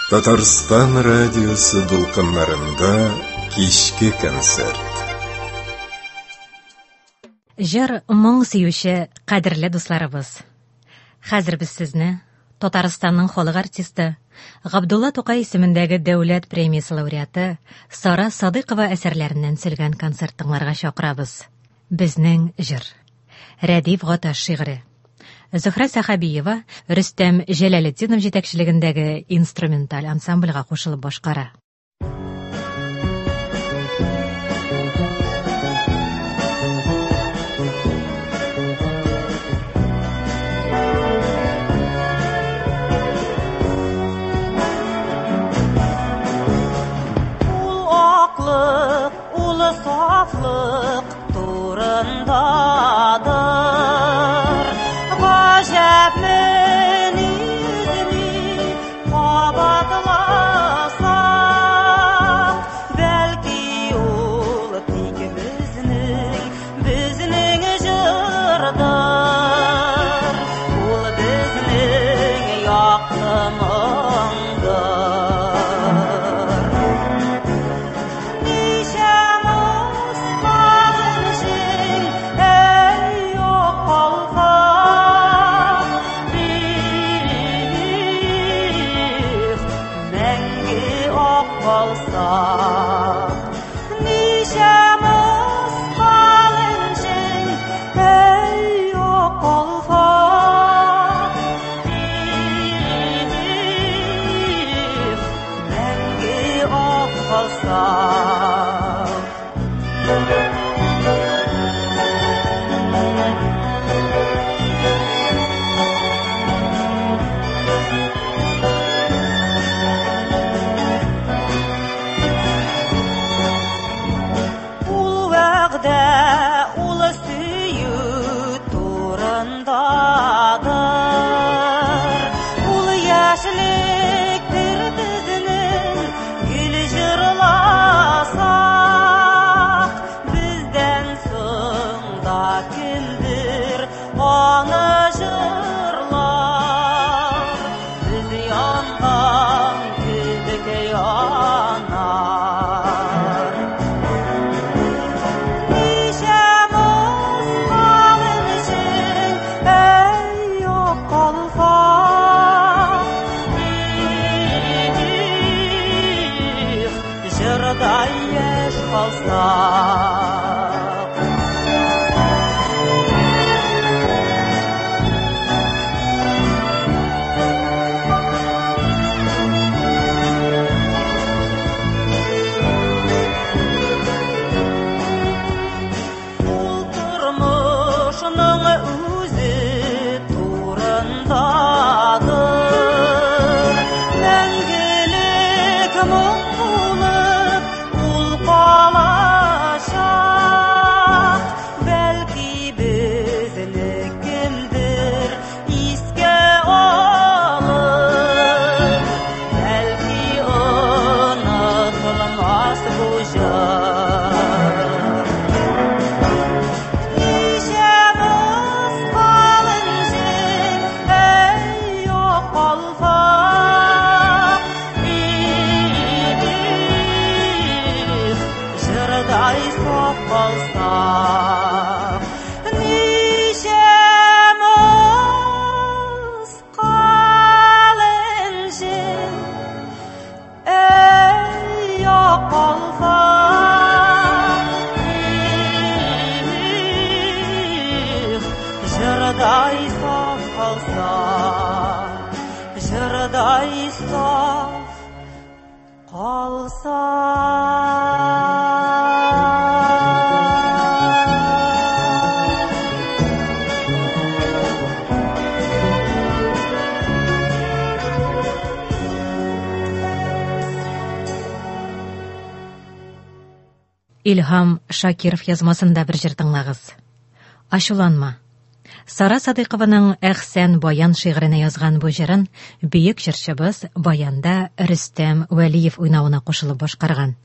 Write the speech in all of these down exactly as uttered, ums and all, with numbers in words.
Татарстан радиосы дулкыннарында кичке концерт. Жыр моң сөюче кадерле дусларыбыз. Хәзер без сезне Татарстанның халык артисты Габдулла Тукай исемендәге дәүләт премиясе лауреаты Сара Садыйкова әсәрләреннән сөйләгән концерт тыңларга чакырабыз. Безнең җыр. Рәдиф Гаташ шигъре. Зөһрә Сахабиева Рөстәм Җәләлетдинов җитәкчелегендәге инструменталь ансамбльгә кушылып башкара. Ул аклык, улы сафлык турындадыр. Гаҗәпмен үземне кабатласак, бәлки ул тик безнең, безнең җырдыр. Ул безнең якынымдыр. Илһам Шакиров язмасында бер җыр тыңлагыз. Ачуланма. Сара Садыйкованың Әхсән Баян шигыренә язган бу җырын бөек җырчыбыз баянда Рөстәм Вәлиев уйнавына кушылып башкарган.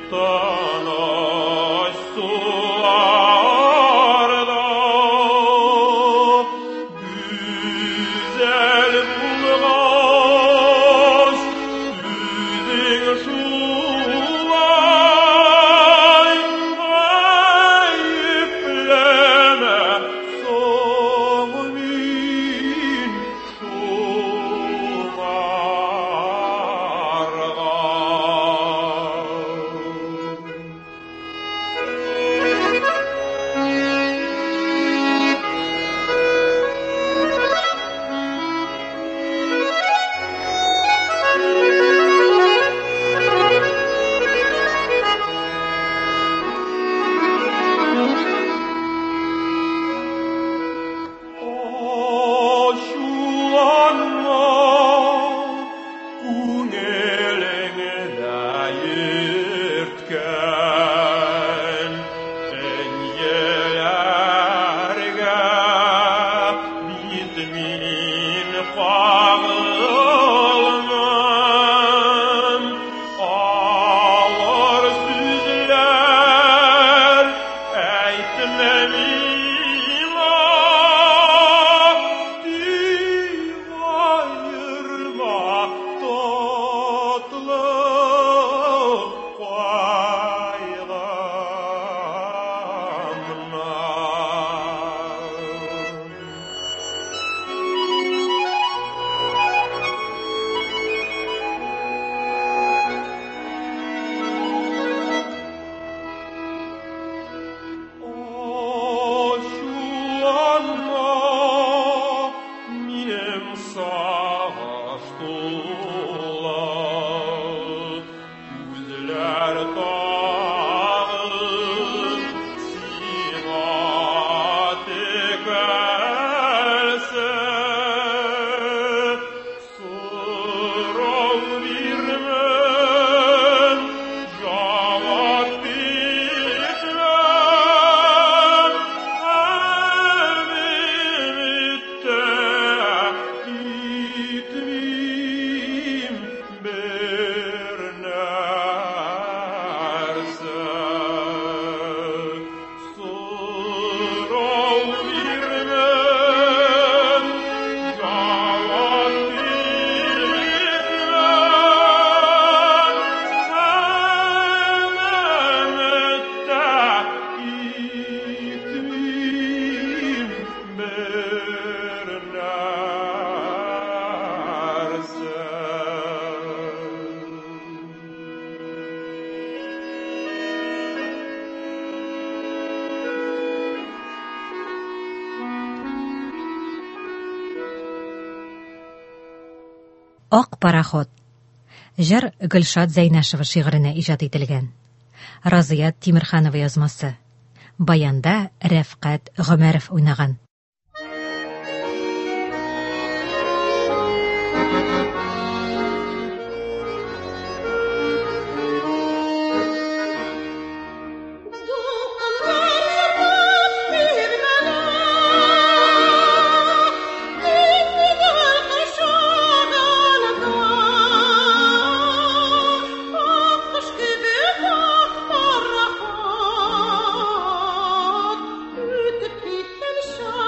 Ак пароход. Җыр Гөлшат Зәйнәшева шигыренә иҗат ителгән. Разият Тимерханова язмасы. Баянда Рәфкать Гомәров уйнаган. Show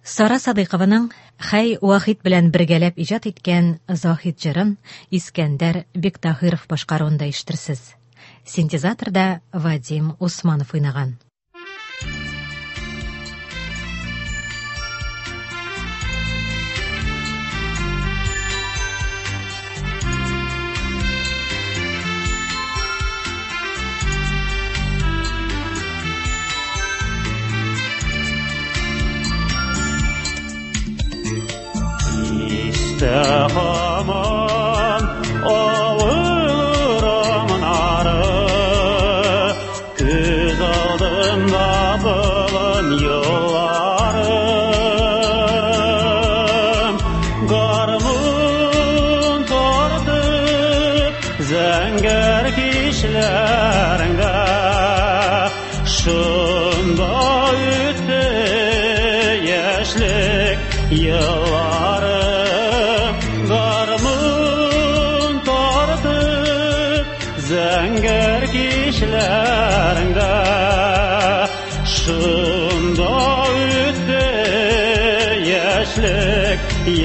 Сара Садыйкованың Хәй Вахид белән бергәләп иҗат иткән Захид җырын Искәндәр Биктахиров башкаруында ишетерсез. Синтезаторда Вадим Усманов уйнаган. Hamam ağırım narı Göz aldımda bulun yollarım Garmın tortup zəngər kişlərində Şunda üttü yaşlık yıllarım Zəngər kişlərində Şunda üttü yaşlık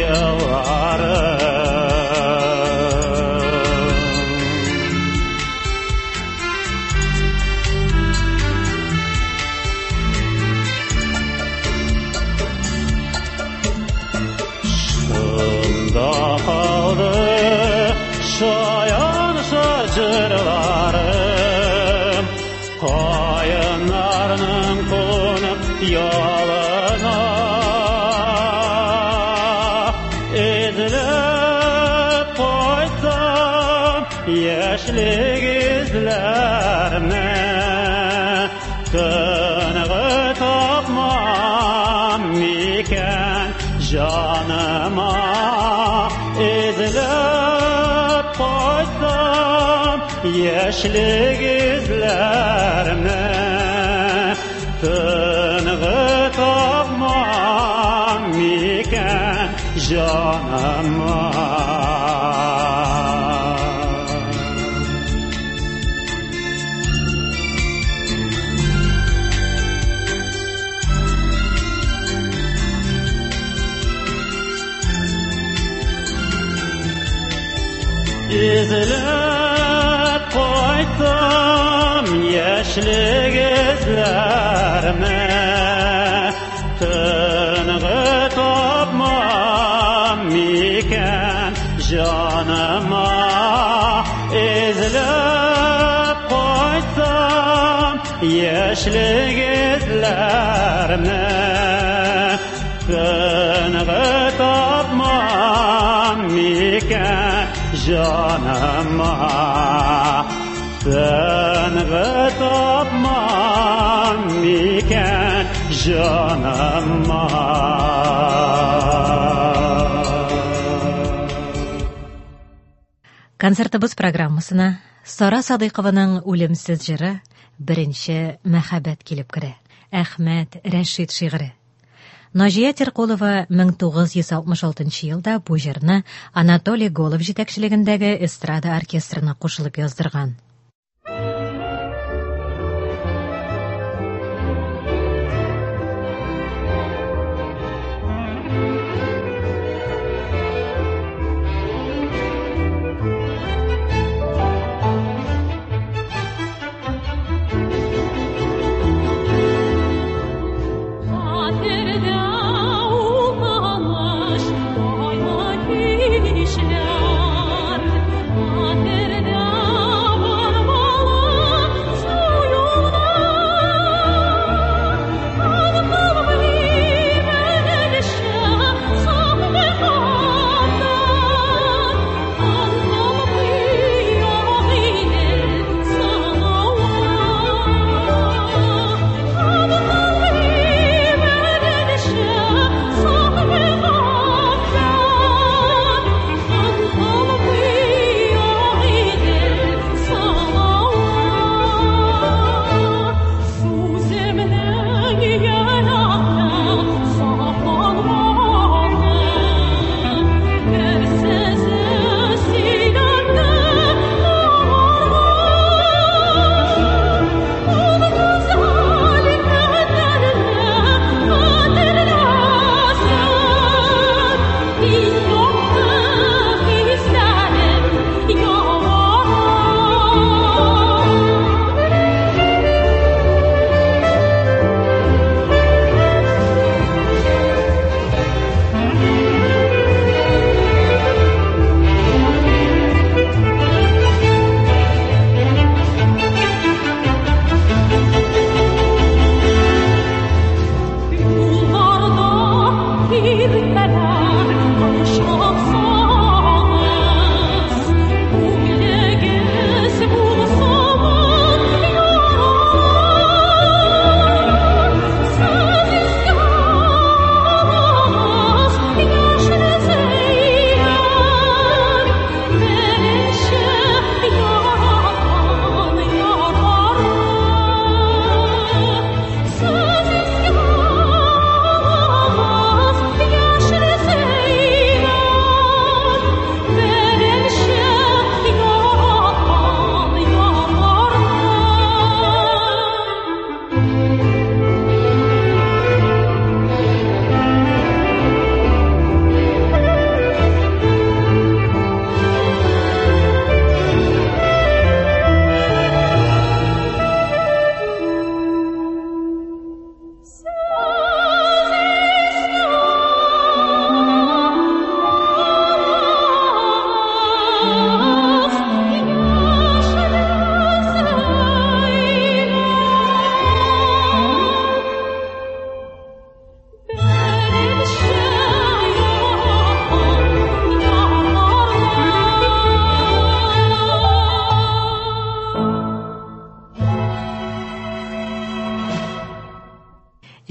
yıllarım Şunda kaldı şayan şacırlarım Kayınlarının konup yalına İzlep koysam yaşlık izlerine Kınığı tapmam miken canıma İzlep koysam yaşlık izlerine Tınğı tapmam miken canıma İzlep koysam yaşlık izlerime Tınğı tapmam miken canıma İzlep koysam yaşlık izlerime Tınğı tapmam miken canıma Tınğı tapmam miken canıma Концертыбыз программасына Сара Садыйкованың үлемсез җыры беренче мәхәббәт килеп керә. Әхмәт Рәшид шигыре. Наҗия Теркулова мең тугыз йөз алтмыш алтынчы елда бу җырны Анатолий Голов җитәкчелегендәге эстрада оркестрына кушылып яздырган.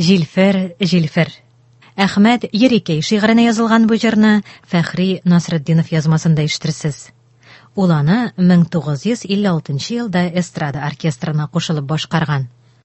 Җилфер, җилфер. Әхмәт Ерикей шигыренә язылган бу җырны Фәхри Насретдинов язмасында ишетерсез. Ул аны мең тугыз йөз илле алтынчы елда эстрада оркестрына кушылып башкарган.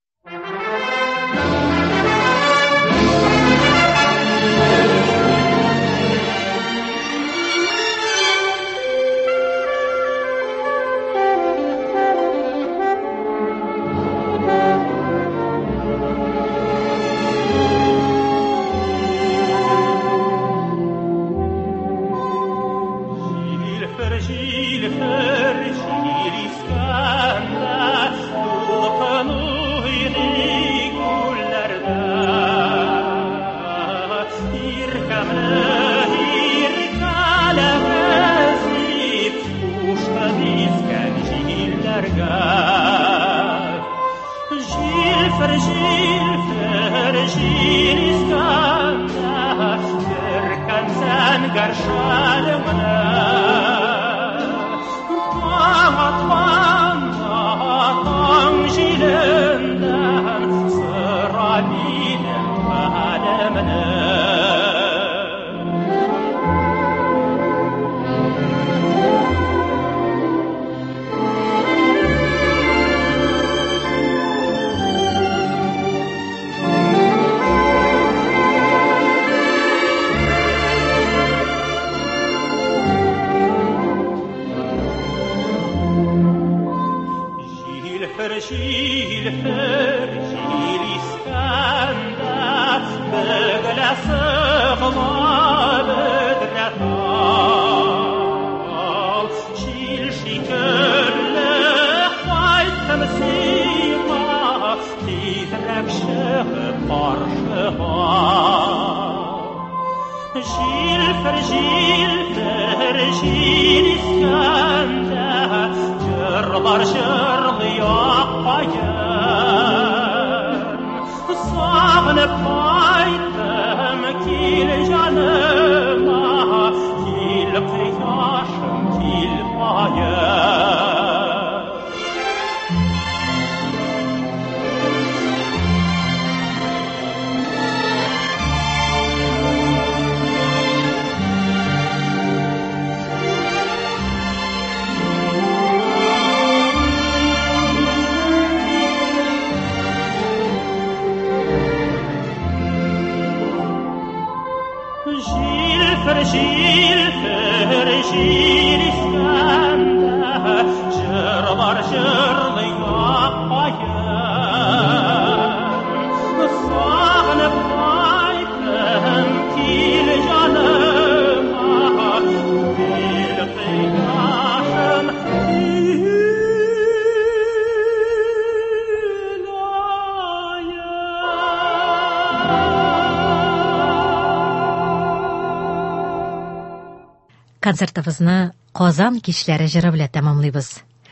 Концертыбызны Казан кичләре җыры белән тәмамлыйбыз.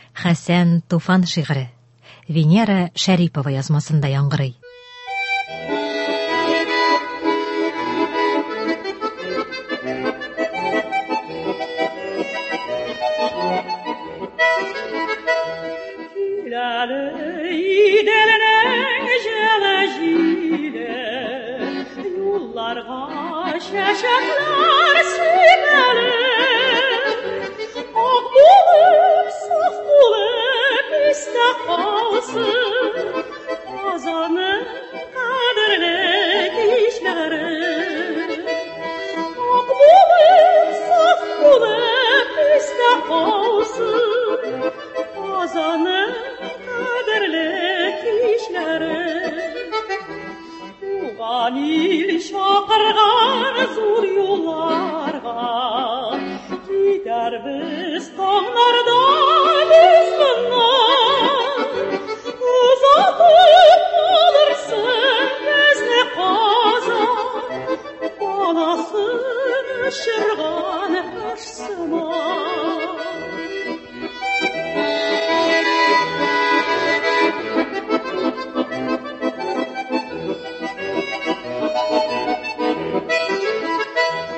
Хәсән Туфан шигыре. Венера Шәрипова язмасында яңгырый.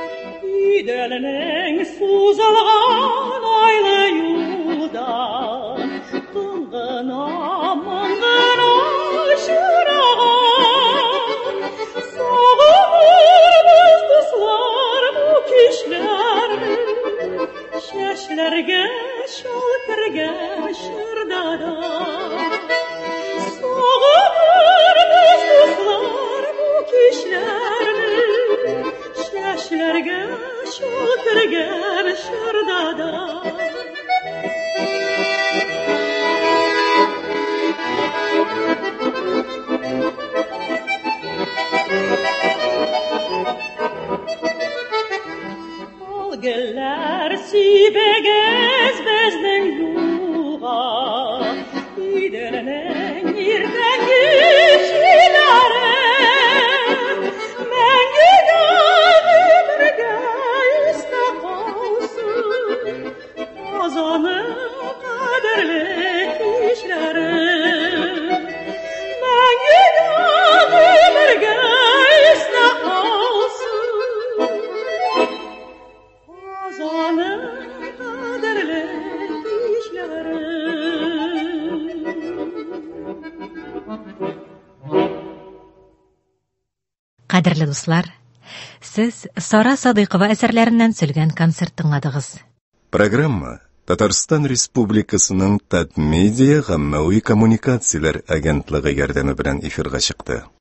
Gidenin suzalgan aylı yolda Кешеләргә шултырган шырдада Гөлләр сибегез безнең юлга Идәннең иртәнге шиләре Мәңге гомергә истә калсын Казаның кадерле кичләре Мәңге гомергә истә калсын Кадерле дуслар, сез Сара Садыйкова әсәрләреннән сөйләгән концерт тыңладыгыз. Программа Татарстан Республикасының Татмедиа гаммәви коммуникацияләр агентлыгы ярдәме белән эфирга чыкты.